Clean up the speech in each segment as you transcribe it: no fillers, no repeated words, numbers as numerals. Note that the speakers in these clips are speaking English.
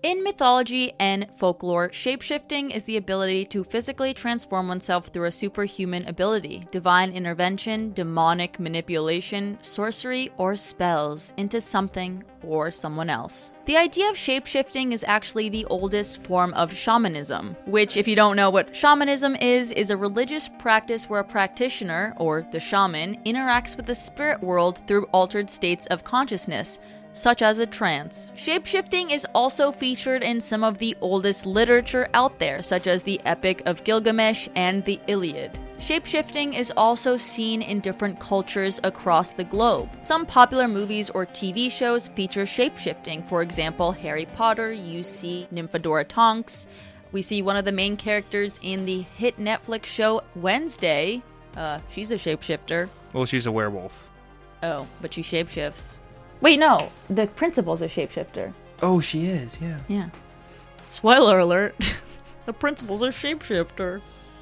In mythology and folklore, shapeshifting is the ability to physically transform oneself through a superhuman ability, divine intervention, demonic manipulation, sorcery, or spells into something or someone else. The idea of shapeshifting is actually the oldest form of shamanism, which, if you don't know what shamanism is a religious practice where a practitioner, or the shaman, interacts with the spirit world through altered states of consciousness, such as a trance. Shapeshifting is also featured in some of the oldest literature out there, such as the Epic of Gilgamesh and the Iliad. Shapeshifting is also seen in different cultures across the globe. Some popular movies or TV shows feature shapeshifting. For example, Harry Potter, you see Nymphadora Tonks. We see one of the main characters in the hit Netflix show Wednesday. She's a shapeshifter. Well, she's a werewolf. Oh, but she shapeshifts. Wait, no. The principal's a shapeshifter. Oh, she is, yeah. Yeah. Spoiler alert. The principal's a shapeshifter.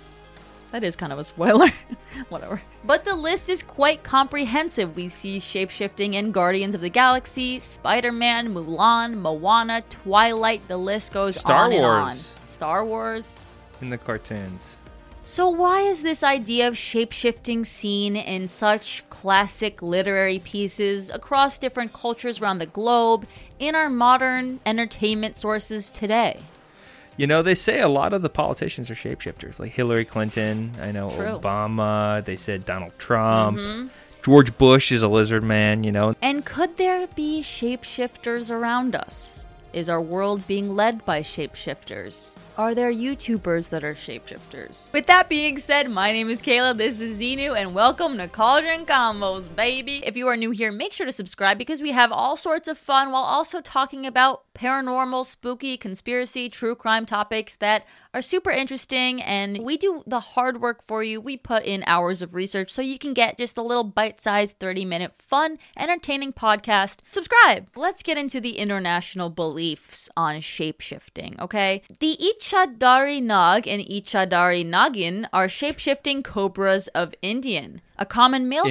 That is kind of a spoiler. Whatever. But the list is quite comprehensive. We see shapeshifting in Guardians of the Galaxy, Spider-Man, Mulan, Moana, Twilight. The list goes on and on. Star Wars. In the cartoons. So why is this idea of shapeshifting seen in such classic literary pieces across different cultures around the globe in our modern entertainment sources today? You know, they say a lot of the politicians are shapeshifters, like Hillary Clinton, I know True. Obama, they said Donald Trump, George Bush is a lizard man, you know. And could there be shapeshifters around us? Is our world being led by shapeshifters? Are there YouTubers that are shapeshifters? With that being said, my name is Kayla, this is Xenu, and welcome to Cauldron Combos, baby! If you are new here, make sure to subscribe because we have all sorts of fun while also talking about paranormal, spooky, conspiracy, true crime topics that are super interesting, and we do the hard work for you. We put in hours of research so you can get just a little bite-sized 30-minute fun, entertaining podcast. Subscribe! Let's get into the international beliefs on shapeshifting, okay? The Ichadari Nag and Ichadari Nagin are shapeshifting cobras of Indian. A common male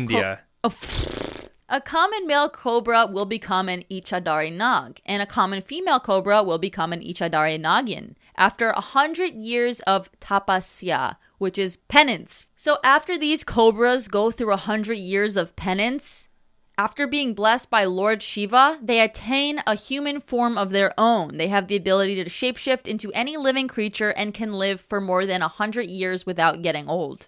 A common male cobra will become an Ichadari Nag, and a common female cobra will become an Ichadari Nagin after 100 years of tapasya, which is penance. So after these cobras go through 100 years of penance, after being blessed by Lord Shiva, they attain a human form of their own. They have the ability to shapeshift into any living creature and can live for more than 100 years without getting old.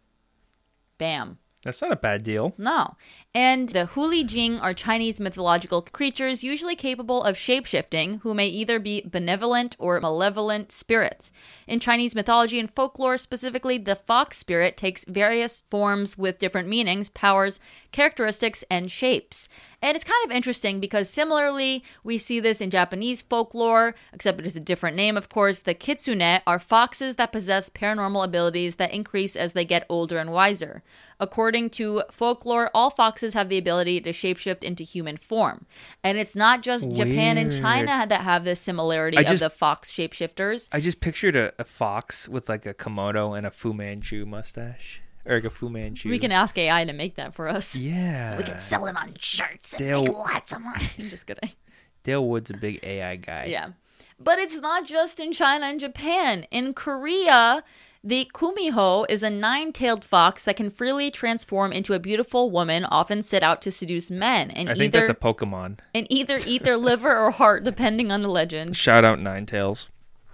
Bam. That's not a bad deal. No. And the Huli Jing are Chinese mythological creatures usually capable of shapeshifting, who may either be benevolent or malevolent spirits. In Chinese mythology and folklore, specifically, the fox spirit takes various forms with different meanings, powers, characteristics, and shapes. And it's kind of interesting because similarly, we see this in Japanese folklore, except it's a different name, of course. The kitsune are foxes that possess paranormal abilities that increase as they get older and wiser. According to folklore, all foxes have the ability to shapeshift into human form. And it's not just Japan and China that have this similarity of the fox shapeshifters. I just pictured a fox with like a Komodo and a Fu Manchu mustache. Or like a Fu Manchu. We can ask AI to make that for us. Yeah. We can sell it on shirts and make lots of money. I'm just kidding. Dale Wood's a big AI guy. Yeah. But it's not just in China and Japan. In Korea, the kumiho is a 9-tailed fox that can freely transform into a beautiful woman, often set out to seduce men. And I think that's a Pokemon. And either eat their liver or heart, depending on the legend. Shout out Ninetales.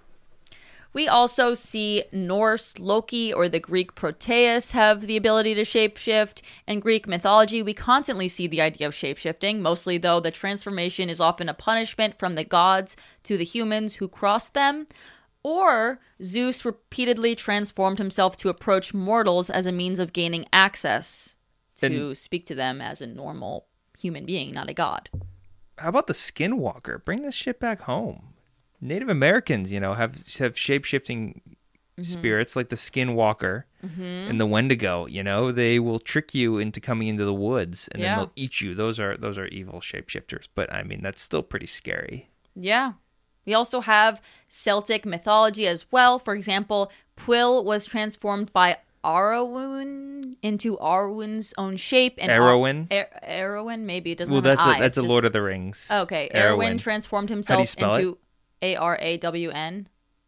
We also see Norse Loki or the Greek Proteus have the ability to shapeshift. In Greek mythology, we constantly see the idea of shapeshifting. Mostly, though, the transformation is often a punishment from the gods to the humans who cross them. Or Zeus repeatedly transformed himself to approach mortals as a means of gaining access to speak to them as a normal human being, not a god. How about the Skinwalker? Bring this shit back home. Native Americans, you know, have shape-shifting spirits like the Skinwalker and the Wendigo. You know, they will trick you into coming into the woods and then they'll eat you. Those are evil shapeshifters. But I mean, that's still pretty scary. Yeah. We also have Celtic mythology as well. For example, Pwyll was transformed by Arwen into Arwen's own shape. And Arwen? Arwen, maybe it doesn't well, have an I. That's a Lord of the Rings. Okay, Arwen transformed himself into... Arawn.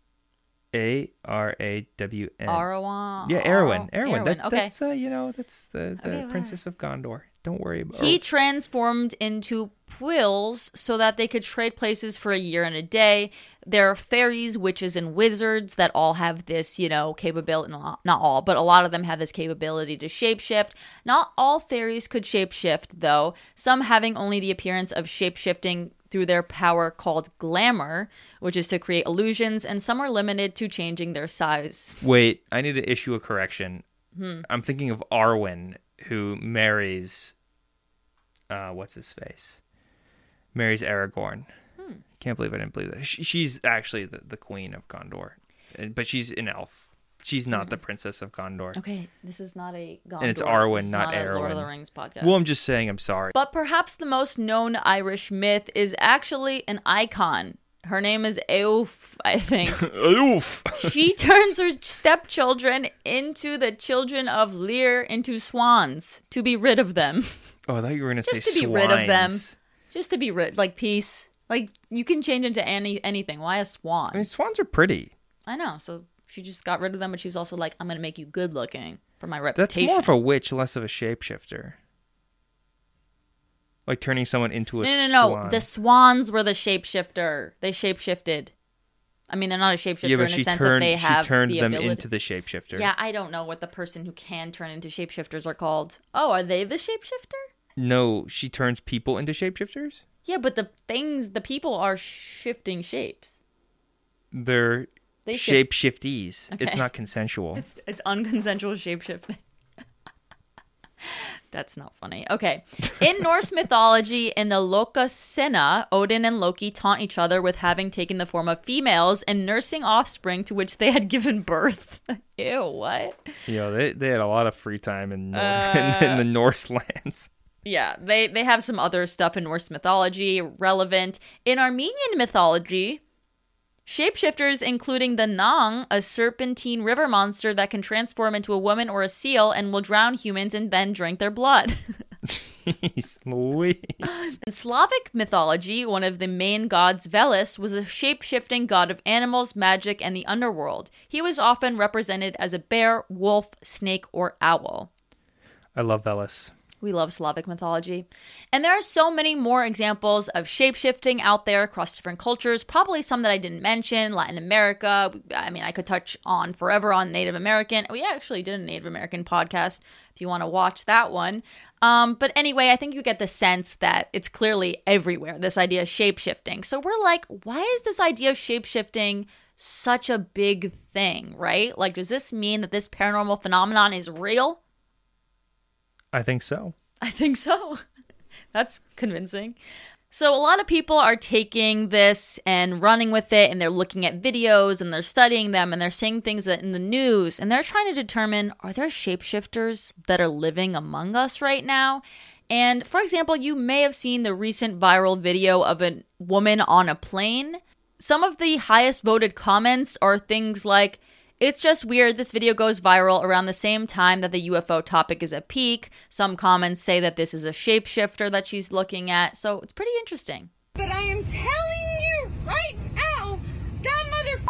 Arawn. Arwen. Yeah, Erwin. Okay. That's that's the Princess of Gondor. Don't worry about. He transformed into Pwils so that they could trade places for a year and a day. There are fairies, witches, and wizards that all have this, capability. Not all, but a lot of them have this capability to shapeshift. Not all fairies could shapeshift, though. Some having only the appearance of shapeshifting through their power called glamour, which is to create illusions, and some are limited to changing their size. Wait, I need to issue a correction. I'm thinking of Arwen, who marries, what's his face? Marries Aragorn. Can't believe I didn't believe that. She's actually the queen of Gondor, but she's an elf. She's not the princess of Gondor. Okay, this is not a Gondor. And it's Arwen, not Arwen. Lord of the Rings podcast. Well, I'm just saying I'm sorry. But perhaps the most known Irish myth is actually an icon. Her name is Eowf, I think. Eowf! She turns her stepchildren into the children of Lear into swans to be rid of them. Oh, I thought you were going to say swines. Just to be rid of them. Just to be rid, like peace. Like, you can change into anything. Why a swan? I mean, swans are pretty. I know, so she just got rid of them, but she was also like, I'm going to make you good looking for my reputation. That's more of a witch, less of a shapeshifter. Like turning someone into a swan. No. The swans were the shapeshifter. They shapeshifted. I mean, they're not a shapeshifter in the sense that they have she turned the them ability. into the shapeshifter. Yeah, I don't know what the person who can turn into shapeshifters are called. Oh, are they the shapeshifter? No, she turns people into shapeshifters? Yeah, but the people are shifting shapes. They're shape-shiftees. Okay. It's not consensual. It's unconsensual shapeshifting. That's not funny. Okay. In Norse mythology, in the Lokasenna, Odin and Loki taunt each other with having taken the form of females and nursing offspring to which they had given birth. Ew, what? They had a lot of free time in the Norse lands. Yeah, they have some other stuff in Norse mythology relevant. In Armenian mythology, shapeshifters, including the Nang, a serpentine river monster that can transform into a woman or a seal and will drown humans and then drink their blood. Jeez Louise. In Slavic mythology, one of the main gods, Veles, was a shape-shifting god of animals, magic, and the underworld. He was often represented as a bear, wolf, snake, or owl. I love Veles. We love Slavic mythology. And there are so many more examples of shape-shifting out there across different cultures, probably some that I didn't mention, Latin America. I mean, I could touch on forever on Native American. We actually did a Native American podcast if you want to watch that one. But anyway, I think you get the sense that it's clearly everywhere, this idea of shape-shifting. So we're like, why is this idea of shape-shifting such a big thing, right? Like, does this mean that this paranormal phenomenon is real? I think so. That's convincing. So a lot of people are taking this and running with it, and they're looking at videos and they're studying them and they're seeing things in the news, and they're trying to determine, are there shapeshifters that are living among us right now? And for example, you may have seen the recent viral video of a woman on a plane. Some of the highest voted comments are things like, it's just weird this video goes viral around the same time that the UFO topic is at peak. Some comments say that this is a shapeshifter that she's looking at. So it's pretty interesting. But I am telling you right now, that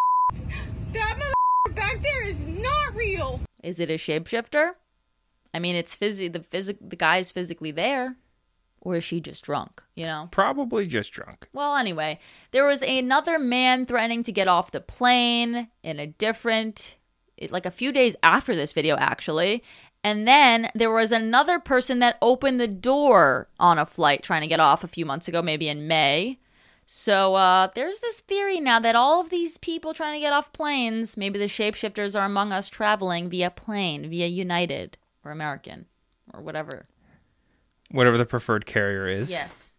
back there is not real. Is it a shapeshifter? I mean, the guy's physically there. Or is she just drunk, Probably just drunk. Well, anyway, there was another man threatening to get off the plane in like a few days after this video, actually. And then there was another person that opened the door on a flight trying to get off a few months ago, maybe in May. So there's this theory now that all of these people trying to get off planes, maybe the shapeshifters are among us traveling via plane, via United or American or whatever. Whatever the preferred carrier is. Yes.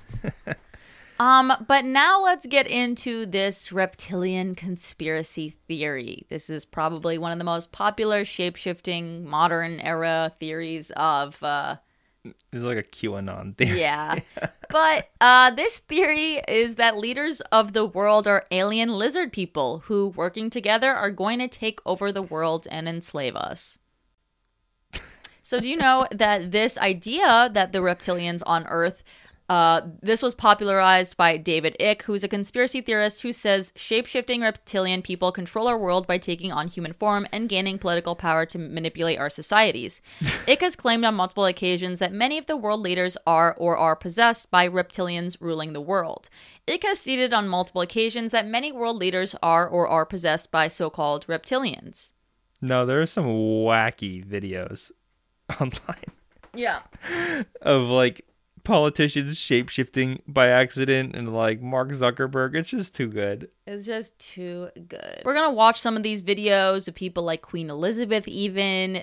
But now let's get into this reptilian conspiracy theory. This is probably one of the most popular shape-shifting modern era theories of... This is like a QAnon theory. Yeah. But this theory is that leaders of the world are alien lizard people who, working together, are going to take over the world and enslave us. So do you know that this idea that the reptilians on Earth This was popularized by David Icke, who's a conspiracy theorist who says shape-shifting reptilian people control our world by taking on human form and gaining political power to manipulate our societies. Icke has claimed on multiple occasions that many of the world leaders are or are possessed by reptilians ruling the world. Icke has stated on multiple occasions that many world leaders are or are possessed by so-called reptilians. No, there are some wacky videos online. Yeah. Of like politicians shape-shifting by accident and like Mark Zuckerberg. It's just too good. It's just too good. We're going to watch some of these videos of people like Queen Elizabeth even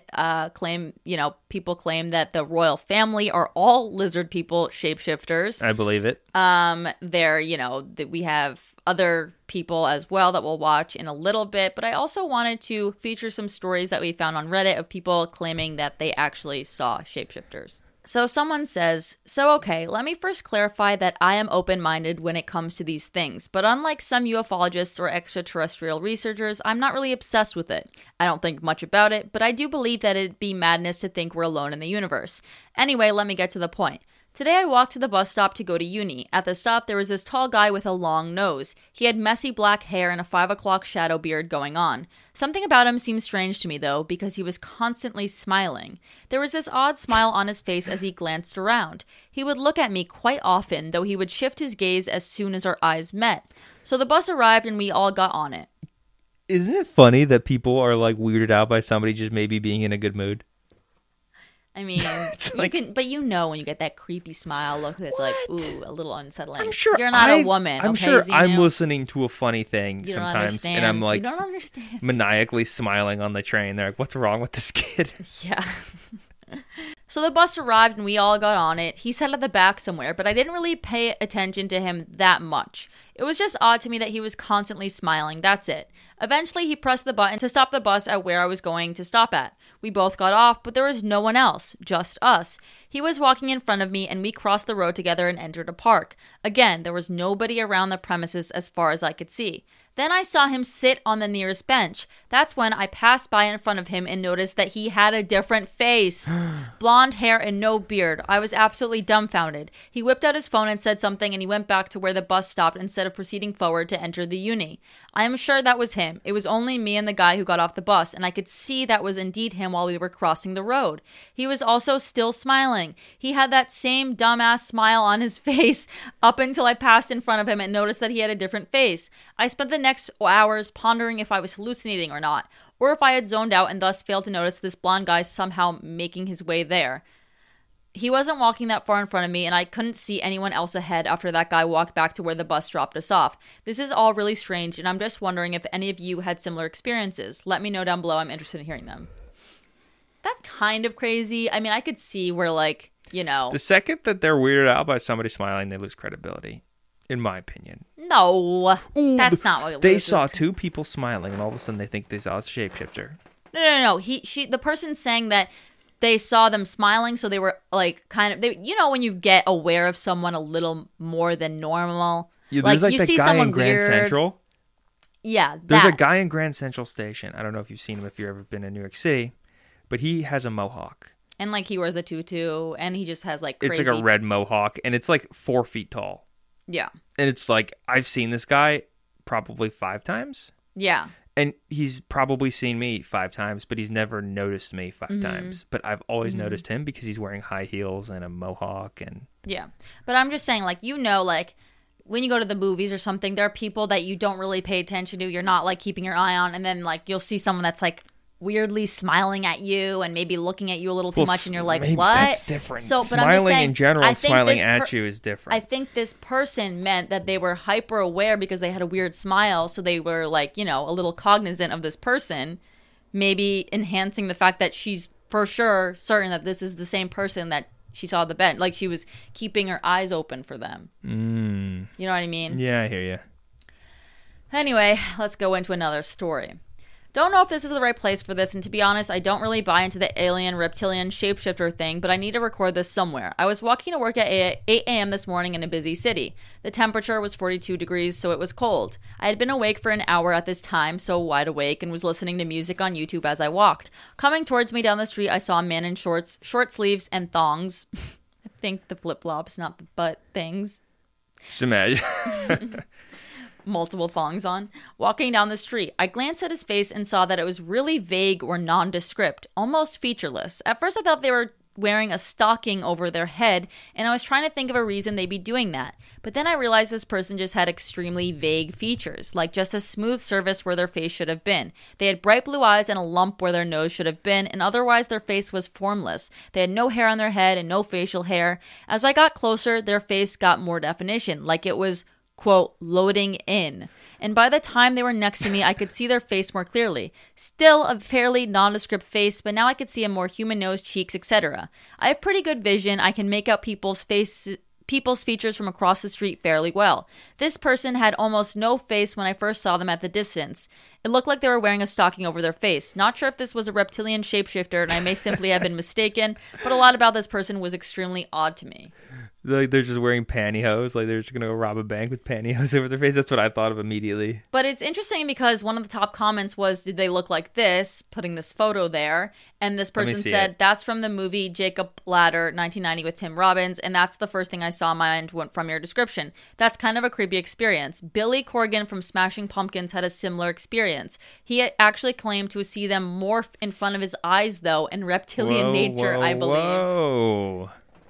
people claim that the royal family are all lizard people shapeshifters. I believe it. That we have other people as well that we'll watch in a little bit, but I also wanted to feature some stories that we found on Reddit of people claiming that they actually saw shapeshifters. So someone says, okay, let me first clarify that I am open-minded when it comes to these things, but unlike some ufologists or extraterrestrial researchers, I'm not really obsessed with it. I don't think much about it, but I do believe that it'd be madness to think we're alone in the universe. Anyway, let me get to the point. Today I walked to the bus stop to go to uni. At the stop, there was this tall guy with a long nose. He had messy black hair and a 5 o'clock shadow beard going on. Something about him seemed strange to me, though, because he was constantly smiling. There was this odd smile on his face as he glanced around. He would look at me quite often, though he would shift his gaze as soon as our eyes met. So the bus arrived and we all got on it. Isn't it funny that people are like weirded out by somebody just maybe being in a good mood? I mean, like, when you get that creepy smile look that's like, ooh, a little unsettling. I'm sure you're not a woman. I'm okay, sure Xenu? I'm listening to a funny thing You don't sometimes, understand. and I'm like, you don't understand. maniacally smiling on the train. They're like, "What's wrong with this kid?" Yeah. So the bus arrived and we all got on it. He sat at the back somewhere, but I didn't really pay attention to him that much. It was just odd to me that he was constantly smiling. That's it. Eventually, he pressed the button to stop the bus at where I was going to stop at. We both got off, but there was no one else, just us. He was walking in front of me, and we crossed the road together and entered a park. Again, there was nobody around the premises as far as I could see. Then I saw him sit on the nearest bench. That's when I passed by in front of him and noticed that he had a different face. Blonde hair and no beard. I was absolutely dumbfounded. He whipped out his phone and said something, and he went back to where the bus stopped instead of proceeding forward to enter the uni. I am sure that was him. It was only me and the guy who got off the bus, and I could see that was indeed him while we were crossing the road. He was also still smiling. He had that same dumbass smile on his face up until I passed in front of him and noticed that he had a different face. I spent the next hours pondering if I was hallucinating or not, or if I had zoned out and thus failed to notice this blonde guy somehow making his way there. He wasn't walking that far in front of me, and I couldn't see anyone else ahead after that guy walked back to where the bus dropped us off. This is all really strange, and I'm just wondering if any of you had similar experiences. Let me know down below. I'm interested in hearing them. That's kind of crazy. I mean, I could see where, like, you know... The second that they're weirded out by somebody smiling, they lose credibility, in my opinion. No, that's not what it They loses. saw two people smiling, and all of a sudden they think they saw a shapeshifter. No. The person saying that they saw them smiling, so they were like kind of, when you get aware of someone a little more than normal. Yeah, there's like you that see guy someone in Grand weird. Central. Yeah, There's that. a guy in Grand Central Station. I don't know if you've seen him if you've ever been in New York City, but he has a mohawk. And like he wears a tutu, and he just has like crazy. It's like a red mohawk, and it's like 4 feet tall. Yeah. And it's like, I've seen this guy probably 5 times. Yeah. And he's probably seen me 5 times, but he's never noticed me 5 times. But I've always noticed him because he's wearing high heels and a mohawk. And yeah. But I'm just saying, like, like, when you go to the movies or something, there are people that you don't really pay attention to. You're not, like, keeping your eye on. And then, like, you'll see someone that's, like, weirdly smiling at you and maybe looking at you a little too much, and you're like, what? That's different. So, but smiling I'm just saying, in general I and think smiling this at you is different. I think this person meant that they were hyper aware because they had a weird smile, so they were like, a little cognizant of this person, maybe enhancing the fact that she's for sure certain that this is the same person that she saw at the bench. Like she was keeping her eyes open for them. You know what I mean? Yeah, I hear you. Anyway, let's go into another story. Don't know if this is the right place for this, and to be honest, I don't really buy into the alien, reptilian, shapeshifter thing, but I need to record this somewhere. I was walking to work at 8 a.m. this morning in a busy city. The temperature was 42 degrees, so it was cold. I had been awake for an hour at this time, so wide awake, and was listening to music on YouTube as I walked. Coming towards me down the street, I saw a man in shorts, short sleeves, and thongs. think the flip-flops, not the butt things. Just imagine. Multiple thongs on. Walking down the street, I glanced at his face and saw that it was really vague or nondescript, almost featureless. At first I thought they were wearing a stocking over their head, and I was trying to think of a reason they'd be doing that. But then I realized this person just had extremely vague features, like just a smooth surface where their face should have been. They had bright blue eyes and a lump where their nose should have been, and otherwise their face was formless. They had no hair on their head and no facial hair. As I got closer, their face got more definition, like it was, quote, loading in. And by the time they were next to me, I could see their face more clearly. Still a fairly nondescript face, but now I could see a more human nose, cheeks, etc. I have pretty good vision. I can make out people's features from across the street fairly well. This person had almost no face when I first saw them at the distance. It looked like they were wearing a stocking over their face. Not sure if this was a reptilian shapeshifter, and I may simply have been mistaken, but a lot about this person was extremely odd to me. Like they're just wearing pantyhose, like they're just gonna go rob a bank with pantyhose over their face. That's what I thought of immediately. But it's interesting because one of the top comments was, did they look like this? Putting this photo there. And this person said, that's from the movie Jacob Ladder, 1990 with Tim Robbins. And that's the first thing I saw in mind from your description. That's kind of a creepy experience. Billy Corgan from Smashing Pumpkins had a similar experience. He actually claimed to see them morph in front of his eyes, though, in reptilian nature, I believe. Whoa.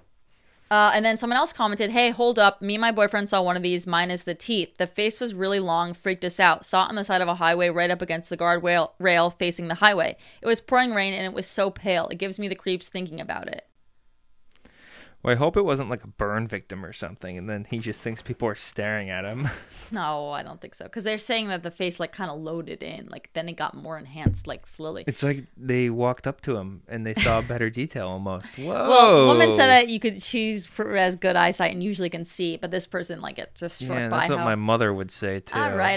And then someone else commented, hey, hold up. Me and my boyfriend saw one of these, minus the teeth. The face was really long, freaked us out. Saw it on the side of a highway right up against the guardrail rail facing the highway. It was pouring rain and it was so pale. It gives me the creeps thinking about it. Well, I hope it wasn't like a burn victim or something, and then he just thinks people are staring at him. No, I don't think so. Because they're saying that the face like kind of loaded in. Like then it got more enhanced like slowly. It's like they walked up to him and they saw better detail almost. Whoa. Well, the woman said that she's has good eyesight and usually can see, but this person like it just struck by that's what my mother would say too. All right.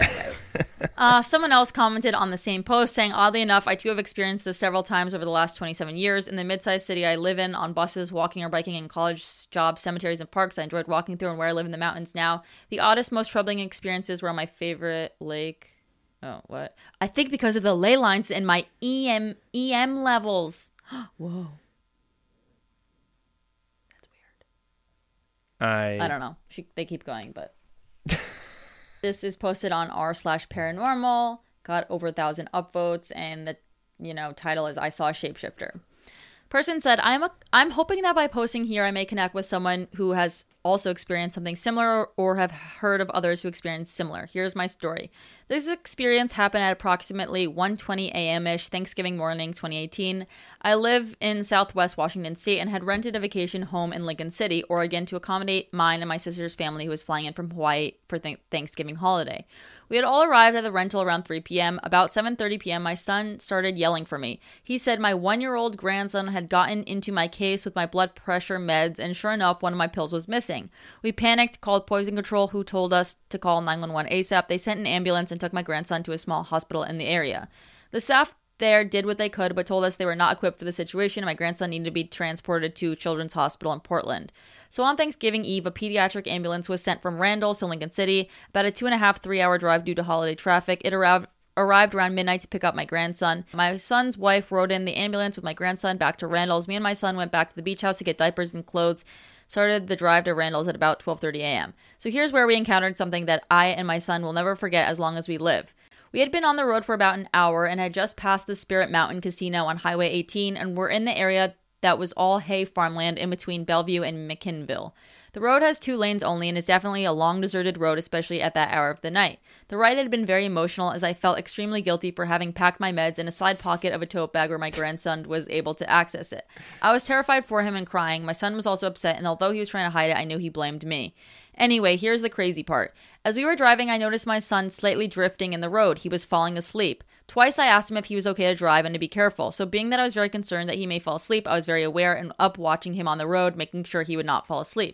Someone else commented on the same post saying, oddly enough, I too have experienced this several times over the last 27 years. In the mid-sized city I live in, on buses, walking or biking in college, jobs, cemeteries, and parks, I enjoyed walking through, and where I live in the mountains now. The oddest, most troubling experiences were on my favorite lake. Oh, what? I think because of the ley lines and my EM levels. Whoa. That's weird. I don't know. They keep going, but... This is posted on r/paranormal, got over 1,000 upvotes, and the title is I Saw a Shapeshifter. Person said, I'm hoping that by posting here I may connect with someone who has also experienced something similar or have heard of others who experienced similar. Here's my story. This experience happened at approximately 1:20 a.m.-ish Thanksgiving morning 2018. I live in Southwest Washington State and had rented a vacation home in Lincoln City, Oregon to accommodate mine and my sister's family who was flying in from Hawaii for Thanksgiving holiday. We had all arrived at the rental around 3 p.m. About 7:30 p.m., my son started yelling for me. He said my 1-year-old grandson had gotten into my case with my blood pressure meds, and sure enough, one of my pills was missing. We panicked, called poison control, who told us to call 911 ASAP. They sent an ambulance and took my grandson to a small hospital in the area. The staff there did what they could, but told us they were not equipped for the situation and my grandson needed to be transported to Children's Hospital in Portland. So on Thanksgiving Eve, a pediatric ambulance was sent from Randall to Lincoln City, about a 2.5-3 hour drive due to holiday traffic. It arrived around midnight to pick up my grandson. My son's wife rode in the ambulance with my grandson back to Randall's. Me and my son went back to the beach house to get diapers and clothes. Started the drive to Randall's at about 12:30 a.m. So here's where we encountered something that I and my son will never forget as long as we live. We had been on the road for about an hour and had just passed the Spirit Mountain Casino on Highway 18 and were in the area that was all hay farmland in between Bellevue and McKinnville. The road has 2 lanes only and is definitely a long deserted road, especially at that hour of the night. The ride had been very emotional as I felt extremely guilty for having packed my meds in a side pocket of a tote bag where my grandson was able to access it. I was terrified for him and crying. My son was also upset, and although he was trying to hide it, I knew he blamed me. Anyway, here's the crazy part. As we were driving, I noticed my son slightly drifting in the road. He was falling asleep. Twice I asked him if he was okay to drive and to be careful. So being that I was very concerned that he may fall asleep, I was very aware and up watching him on the road, making sure he would not fall asleep.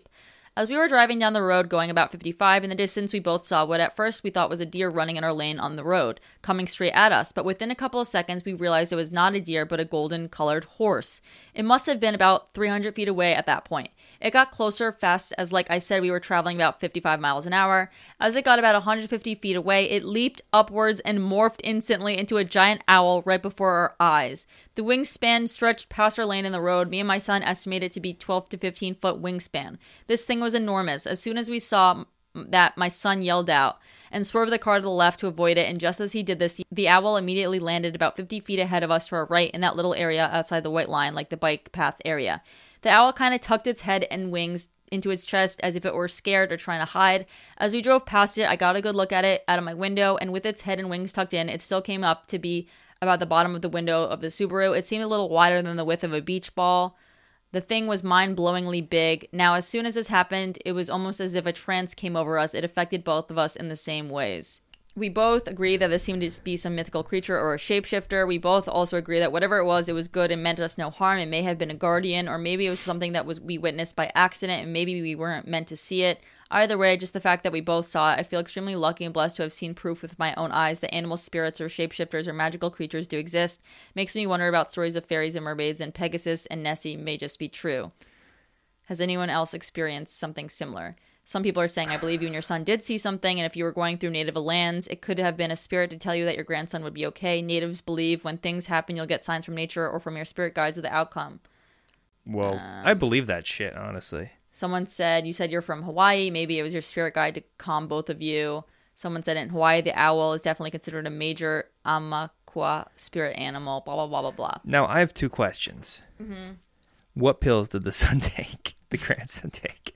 As we were driving down the road going about 55, in the distance we both saw what at first we thought was a deer running in our lane on the road, coming straight at us, but within a couple of seconds we realized it was not a deer but a golden colored horse. It must have been about 300 feet away at that point. It got closer fast as, like I said, we were traveling about 55 miles an hour. As it got about 150 feet away, it leaped upwards and morphed instantly into a giant owl right before our eyes. The wingspan stretched past our lane in the road. Me and my son estimated it to be 12 to 15 foot wingspan. This thing was enormous. As soon as we saw that, my son yelled out and swerved the car to the left to avoid it, and just as he did this, the owl immediately landed about 50 feet ahead of us to our right in that little area outside the white line, like the bike path area. The owl kind of tucked its head and wings into its chest as if it were scared or trying to hide. As we drove past it, I got a good look at it out of my window, and with its head and wings tucked in, it still came up to be about the bottom of the window of the Subaru. It seemed a little wider than the width of a beach ball. The thing was mind-blowingly big. Now, as soon as this happened, it was almost as if a trance came over us. It affected both of us in the same ways. We both agree that this seemed to be some mythical creature or a shapeshifter. We both also agree that whatever it was good and meant us no harm. It may have been a guardian, or maybe it was something that we witnessed by accident and maybe we weren't meant to see it. Either way, just the fact that we both saw it, I feel extremely lucky and blessed to have seen proof with my own eyes that animal spirits or shapeshifters or magical creatures do exist. Makes me wonder about stories of fairies and mermaids, and Pegasus and Nessie may just be true. Has anyone else experienced something similar? Some people are saying, I believe you and your son did see something, and if you were going through native lands, it could have been a spirit to tell you that your grandson would be okay. Natives believe when things happen, you'll get signs from nature or from your spirit guides of the outcome. Well, I believe that shit, honestly. Someone said, you said you're from Hawaii. Maybe it was your spirit guide to calm both of you. Someone said in Hawaii, the owl is definitely considered a major Aumakua spirit animal, blah, blah, blah, blah, blah. Now, I have two questions. Mm-hmm. What pills did the son take, the grandson take?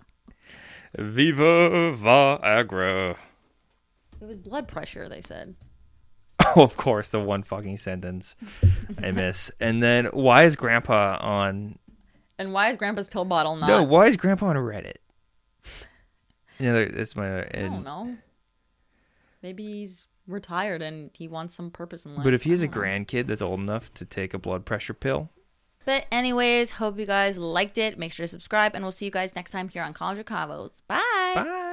Viva Viagra. It was blood pressure, they said. Oh, of course, the one fucking sentence I miss. And then, why is Grandpa on... And why is Grandpa's pill bottle not... No, why is Grandpa on Reddit? That's my... I don't know. Maybe he's retired and he wants some purpose in life. But if he has a grandkid that's old enough to take a blood pressure pill... But anyways, hope you guys liked it. Make sure to subscribe, and we'll see you guys next time here on College of Cavos. Bye! Bye!